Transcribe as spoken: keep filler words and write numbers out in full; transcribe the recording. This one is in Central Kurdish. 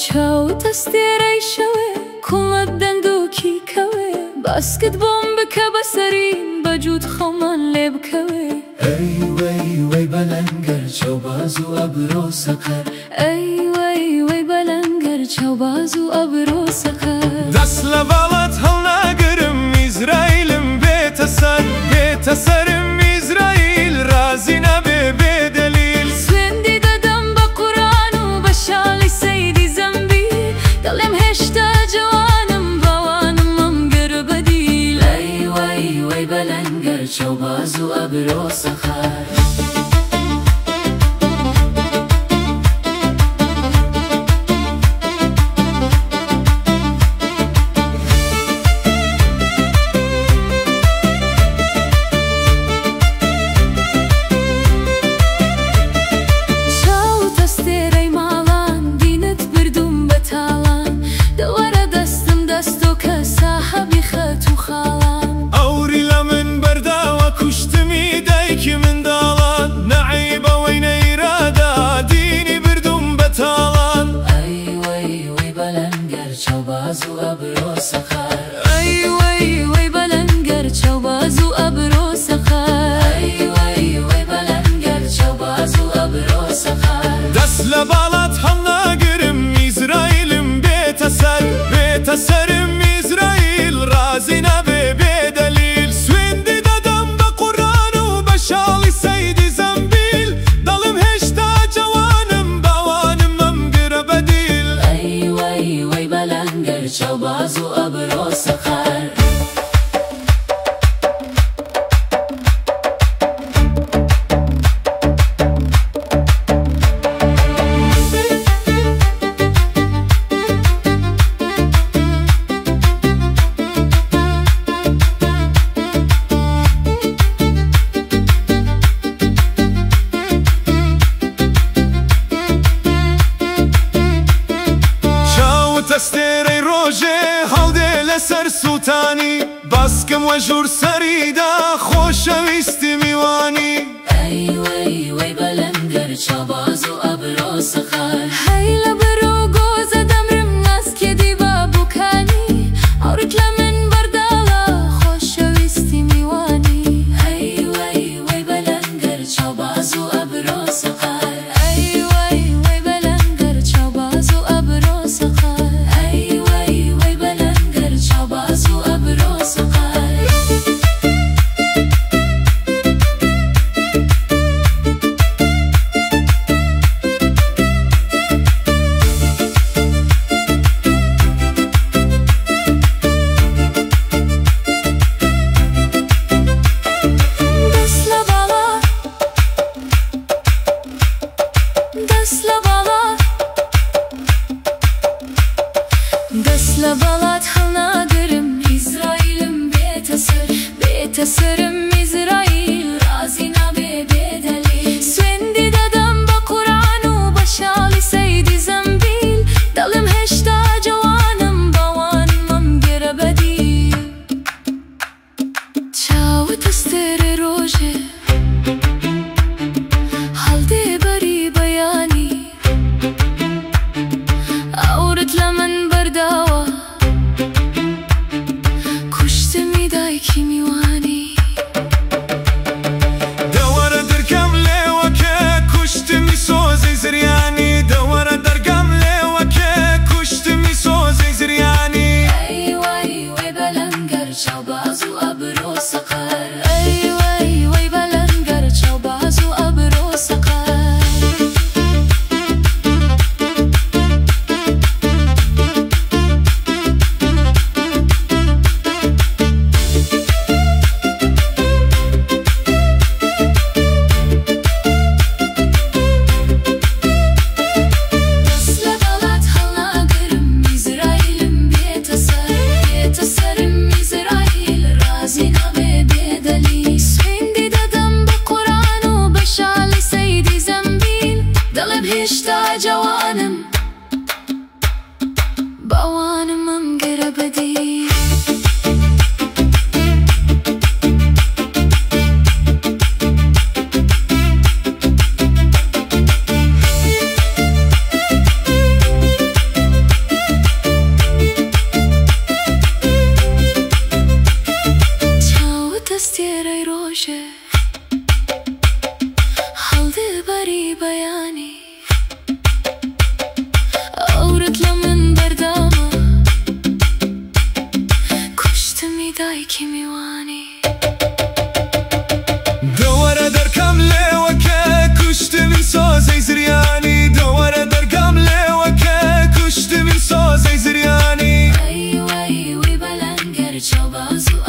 چاوت استێرەی شەوێ کوڵەت دەندووکی کەوێ باسکت بۆم بکە بەسەرین بەجوود خەومان لێ بکەوێ ئەی وەی وەی بەلەنگەر چاوباز و ئەبرۆ سەقەر ئەی وەی وەی بەلەنگەر چاوباز و ئەبرۆ سەقەر دەست لە باڵات هەڵناگرم ئیزراییلم بێتە سەر بێتە سەرم ئیزراییل رازی نەبێ بێدەلیل سوێندی دەدەم بە قورئان و بە شاڵی سەیدی زەمبیل دەڵێم هێشتا جوانم باوانم ئەم گەرە بەدیل ئەی وەی وەی بەلەنگەر چاوباز و ئەبرۆ سەقەر چاوباز و ئەبرۆ سەقەر ئەی وەی وەی بەلەنگەر چاوباز و ئەبرۆ سەقەر ئەی وەی وەی بەلەنگەر چاوباز و ئەبرۆ سەقەر دەست لە باڵات هەڵناگرم ئیزراییلم بێتە سەر بێتە سەرم ئیزراییل رازی نەبێ بێدەلیل سوێندی دەدەم بە قورئان و بە شاڵی سەیدی زەمبیل دەڵێم هێشتا جوانم باوانم ئەم گرە بەدیل ئەی وەی وەی بەلەنگەر چاوباز و ئەبرۆ سەقەر دەستێرەی ڕۆژێ هەڵدێ لەسەر سووتانی باسکم وە ژوور سەریدا خۆشەویستی میوانی ئەی وەی وەی بەلەنگەر چاوباز و ئەبرۆ سەقەر هەی لە بەرۆ گۆزە دەمرم ناسکێدی بە بووکانی ئەوڕت لە من بەرداڵە خۆشەویستی میوانی ئەی وەی وەی بەلەنگەر چاوباز و ئەبرۆ سەقەر ئەی وەی وەی بەلەنگەر چاوباز و ئەبرۆ سەقەر ئەی وەی وەی بەلەنگەر چاوباز و ئەبرۆ سەقەر دەست لە باڵات هەڵناگرم ئیزراییلم بێتە سەر بێتە سەرم ئیزراییل رازی نەبێ بێدەلیل سوێندی دەدەم بە قورئان و بە شاڵی سەیدی زەمبیل دەڵێم هێشتا جوانم باوانم ئەم گەرە بەدیل چاوت ئەستێرەی ڕۆژێ هەڵدێ بەری بەیانی ئەوڕت لە من بەرداوە کوشتمی دایکی میوانی دەوەرە دەرکەم لێوەکە کوشتمی سۆزەی زریانی دەوەرە دەرگەم لێوەکە کوشتمی سۆزەی زریانی ئەی وەی وەی بەلەنگەر چاوباز و ئەبرۆ سەقەر ئەی وەی وەی بەلەنگەر چاوباز و ئەبرۆ سەقەر لنگر چاباز و